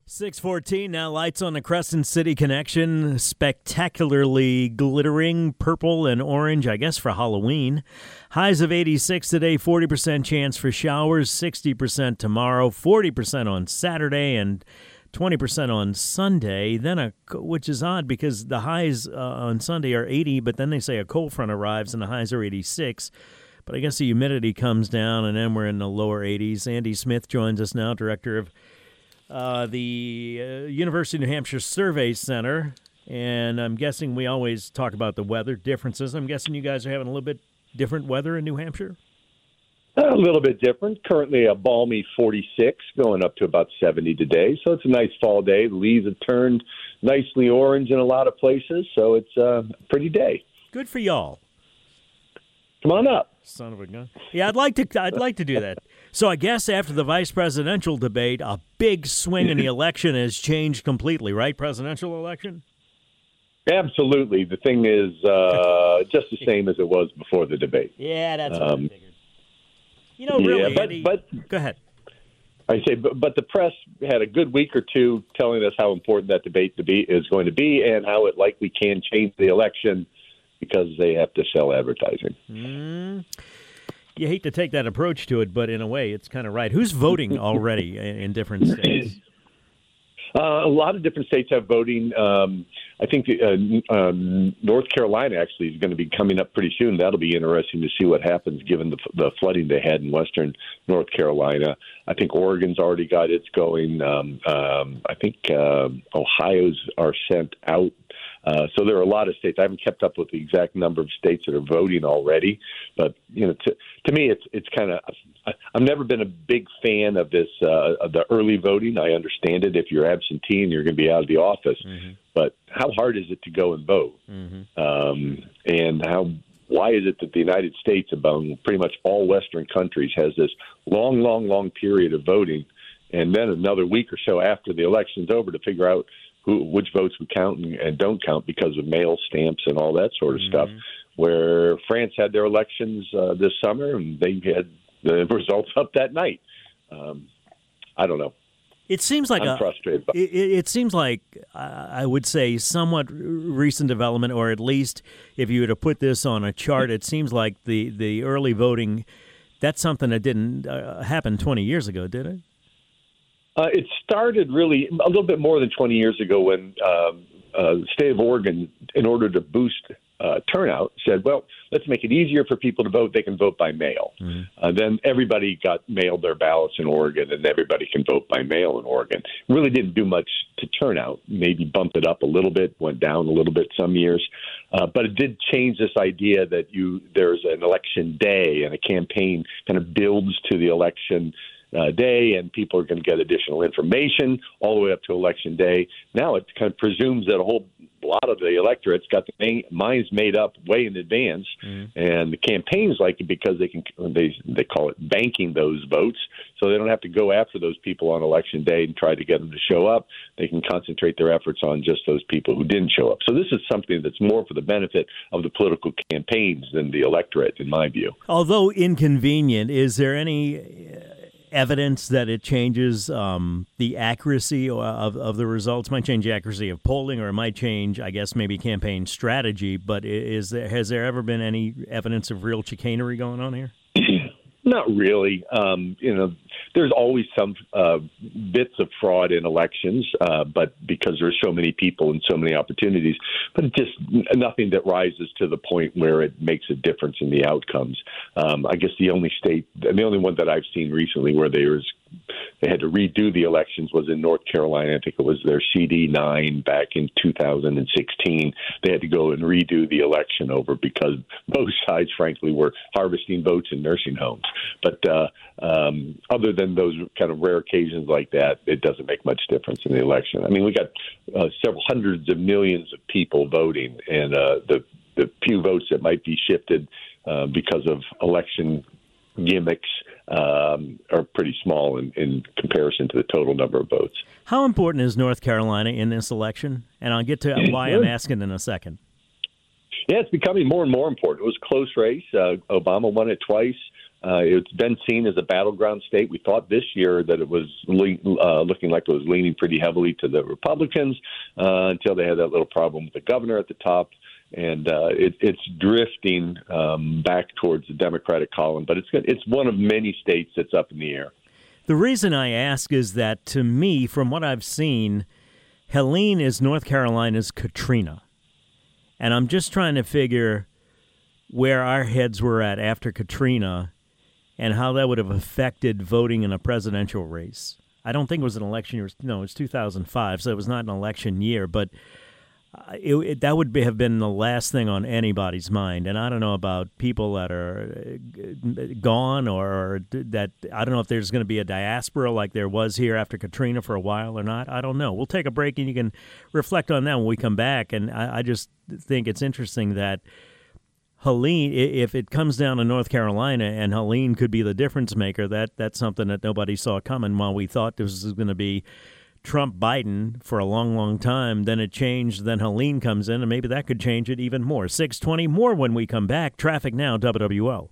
6:14 now. Lights on the Crescent City connection. Spectacularly glittering purple and orange, I guess, for Halloween. Highs of 86 today, 40% chance for showers, 60% tomorrow, 40% on Saturday, and 20% on Sunday. Then, which is odd because the highs on Sunday are 80, but then they say a cold front arrives and the highs are 86. But I guess the humidity comes down, and then we're in the lower 80s. Andy Smith joins us now, director of the University of New Hampshire Survey Center, and I'm guessing we always talk about the weather differences. I'm guessing you guys are having a little bit different weather in New Hampshire? A little bit different. Currently a balmy 46, going up to about 70 today, so it's a nice fall day. The leaves have turned nicely orange in a lot of places, so it's a pretty day. Good for y'all. Come on up. Son of a gun. Yeah, I'd like to do that. So I guess after the vice presidential debate, a big swing in the election has changed completely, right? Presidential election? Absolutely. The thing is just the same as it was before the debate. Yeah, that's what I figured. You know, really, yeah, Eddie, but go ahead. I say, but the press had a good week or two telling us how important that debate is going to be and how it likely can change the election because they have to sell advertising. You hate to take that approach to it, but in a way, it's kind of right. Who's voting already in different states? A lot of different states have voting. I think North Carolina actually is going to be coming up pretty soon. That'll be interesting to see what happens given the flooding they had in western North Carolina. I think Oregon's already got its going. I think Ohio's are sent out. So there are a lot of states. I haven't kept up with the exact number of states that are voting already, but to me, it's kind of. I've never been a big fan of this of the early voting. I understand it if you're absentee and you're going to be out of the office, but how hard is it to go and vote? And why is it that the United States, among pretty much all Western countries, has this long period of voting, and then another week or so after the election's over to figure out which votes would count and don't count because of mail stamps and all that sort of stuff, where France had their elections this summer and they had the results up that night. I don't know. It seems like I'm frustrated. It seems like I would say somewhat recent development, or at least if you were to put this on a chart, it seems like the early voting, that's something that didn't happen 20 years ago, did it? It started really a little bit more than 20 years ago when the state of Oregon, in order to boost turnout, said, well, let's make it easier for people to vote. They can vote by mail. Then everybody got mailed their ballots in Oregon, and everybody can vote by mail in Oregon. Really didn't do much to turnout. Maybe bumped it up a little bit, went down a little bit some years. But it did change this idea that there's an election day and a campaign kind of builds to the election day, and people are going to get additional information all the way up to Election Day. Now it kind of presumes that a whole lot of the electorate's got the minds made up way in advance, and the campaigns like it because they call it banking those votes, so they don't have to go after those people on Election Day and try to get them to show up. They can concentrate their efforts on just those people who didn't show up. So this is something that's more for the benefit of the political campaigns than the electorate, in my view. Although inconvenient, is there any evidence that it changes the accuracy of the results? Might change the accuracy of polling, or it might change, I guess, maybe campaign strategy. But has there ever been any evidence of real chicanery going on here? Not really. There's always some bits of fraud in elections, but because there's so many people and so many opportunities, but just nothing that rises to the point where it makes a difference in the outcomes. I guess the only one that I've seen recently where they had to redo the elections was in North Carolina. I think it was their CD9 back in 2016. They had to go and redo the election over because both sides, frankly, were harvesting votes in nursing homes. But other than those kind of rare occasions like that, it doesn't make much difference in the election. I mean, we got several hundreds of millions of people voting, and the few votes that might be shifted because of election gimmicks are pretty small in comparison to the total number of votes. How important is North Carolina in this election? And I'll get to why I'm asking in a second. Yeah, it's becoming more and more important. It was a close race. Obama won it twice. It's been seen as a battleground state. We thought this year that it was looking like it was leaning pretty heavily to the Republicans until they had that little problem with the governor at the top. And it's drifting back towards the Democratic column. But it's one of many states that's up in the air. The reason I ask is that, to me, from what I've seen, Helene is North Carolina's Katrina. And I'm just trying to figure where our heads were at after Katrina and how that would have affected voting in a presidential race. I don't think it was an election year. No, it was 2005, so it was not an election year. But that would have been the last thing on anybody's mind. And I don't know about people that are gone or that I don't know if there's going to be a diaspora like there was here after Katrina for a while or not. I don't know. We'll take a break and you can reflect on that when we come back. And I just think it's interesting that Helene, if it comes down to North Carolina and Helene could be the difference maker, that's something that nobody saw coming while we thought this was going to be Trump-Biden for a long, long time. Then it changed. Then Helene comes in, and maybe that could change it even more. 6:20, more when we come back. Traffic now, WWL.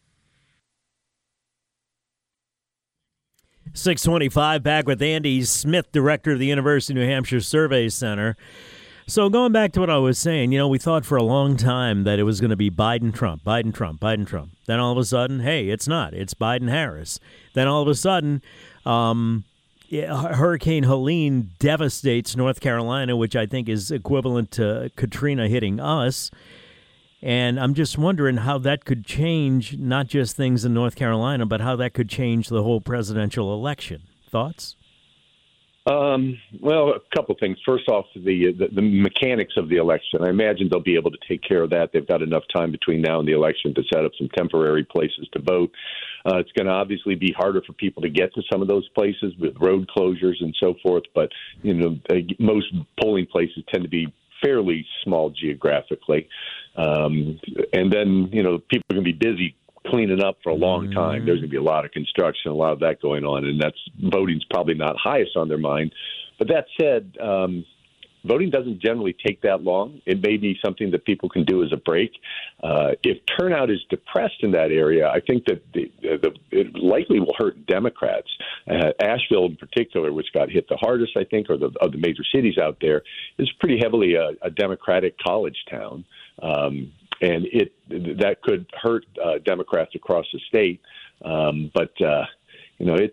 6:25, back with Andy Smith, director of the University of New Hampshire Survey Center. So going back to what I was saying, we thought for a long time that it was going to be Biden-Trump, Biden-Trump, Biden-Trump. Then all of a sudden, hey, it's not. It's Biden-Harris. Then all of a sudden, Hurricane Helene devastates North Carolina, which I think is equivalent to Katrina hitting us. And I'm just wondering how that could change not just things in North Carolina, but how that could change the whole presidential election. Thoughts? Well, a couple things. First off, the mechanics of the election. I imagine they'll be able to take care of that. They've got enough time between now and the election to set up some temporary places to vote. It's going to obviously be harder for people to get to some of those places with road closures and so forth. But, most polling places tend to be fairly small geographically. And then, people are going to be busy cleaning up for a long time. There's going to be a lot of construction, a lot of that going on, and voting's probably not highest on their mind. But that said, voting doesn't generally take that long. It may be something that people can do as a break. If turnout is depressed in that area, I think that it likely will hurt Democrats. Asheville in particular, which got hit the hardest, I think, of the major cities out there, is pretty heavily a Democratic college town. And that could hurt Democrats across the state. But it's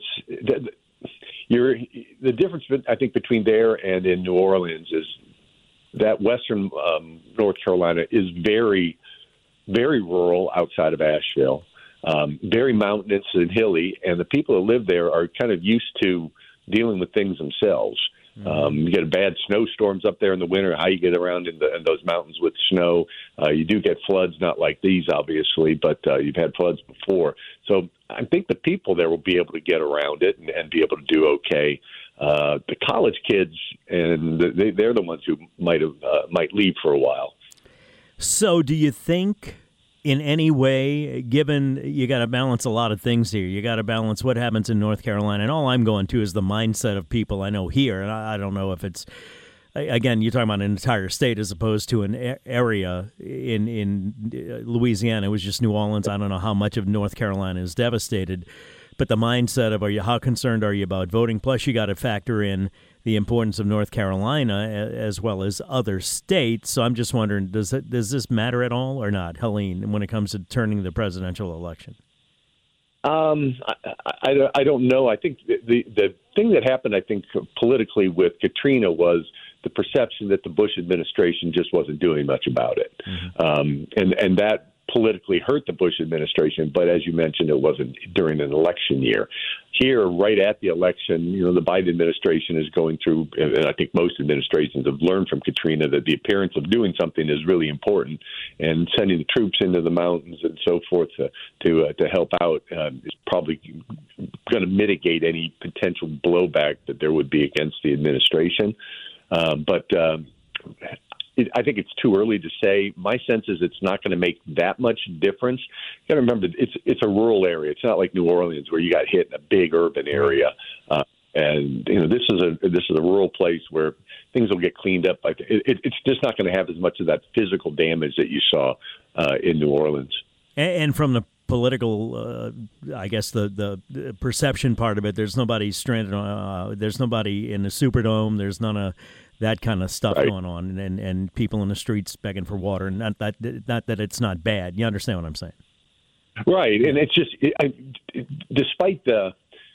the difference, I think, between there and in New Orleans is that western North Carolina is very, very rural outside of Asheville, very mountainous and hilly, and the people that live there are kind of used to dealing with things themselves. You get bad snowstorms up there in the winter, how you get around in those mountains with snow. You do get floods, not like these, obviously, but you've had floods before. So I think the people there will be able to get around it and be able to do okay. The college kids, and they're the ones who might leave for a while. So do you think in any way, given you got to balance a lot of things here, you got to balance what happens in North Carolina, and all I'm going to is the mindset of people I know here, and I don't know if it's, again, you're talking about an entire state as opposed to an area in Louisiana. It was just New Orleans. I don't know how much of North Carolina is devastated, but the mindset of how concerned are you about voting? Plus, you got to factor in the importance of North Carolina as well as other states. So I'm just wondering, does this matter at all or not, Helene, when it comes to turning the presidential election? I don't know. I think the thing that happened, I think, politically with Katrina was the perception that the Bush administration just wasn't doing much about it. And that politically hurt the Bush administration, but as you mentioned, it wasn't during an election year. Here, right at the election, the Biden administration is going through, and I think most administrations have learned from Katrina that the appearance of doing something is really important, and sending the troops into the mountains and so forth to help out is probably going to mitigate any potential blowback that there would be against the administration. I think it's too early to say. My sense is it's not going to make that much difference. You got to remember, it's a rural area. It's not like New Orleans where you got hit in a big urban area. And this is a rural place where things will get cleaned up. It's just not going to have as much of that physical damage that you saw in New Orleans. And from the political, I guess the perception part of it. There's nobody stranded on. There's nobody in the Superdome. There's none of that kind of stuff going on, and people in the streets begging for water. And not that it's not bad. You understand what I'm saying? Right, and it's just despite the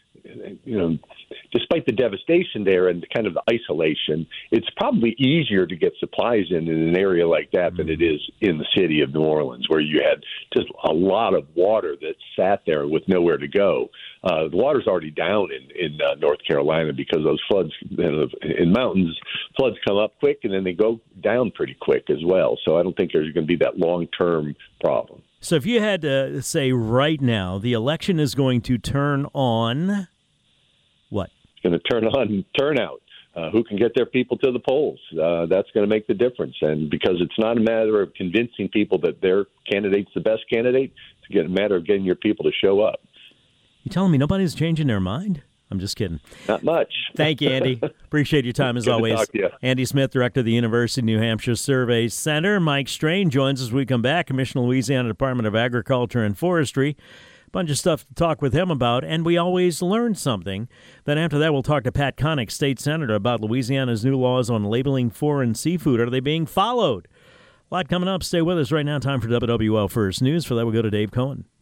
devastation there and kind of the isolation, it's probably easier to get supplies in an area like that than it is in the city of New Orleans, where you had just a lot of water that sat there with nowhere to go. The water's already down in North Carolina because those floods in mountains, floods come up quick and then they go down pretty quick as well. So I don't think there's going to be that long-term problem. So if you had to say right now, the election is going to turn on what? It's going to turn on turnout. Who can get their people to the polls? That's going to make the difference. And because it's not a matter of convincing people that their candidate's the best candidate, it's a matter of getting your people to show up. You telling me nobody's changing their mind? I'm just kidding. Not much. Thank you, Andy. Appreciate your time as always. Talk to you. Andy Smith, director of the University of New Hampshire Survey Center. Mike Strain joins us as we come back. Commissioner, Louisiana Department of Agriculture and Forestry. Bunch of stuff to talk with him about, and we always learn something. Then after that, we'll talk to Pat Connick, state senator, about Louisiana's new laws on labeling foreign seafood. Are they being followed? A lot coming up. Stay with us right now. Time for WWL First News. For that, we'll go to Dave Cohen.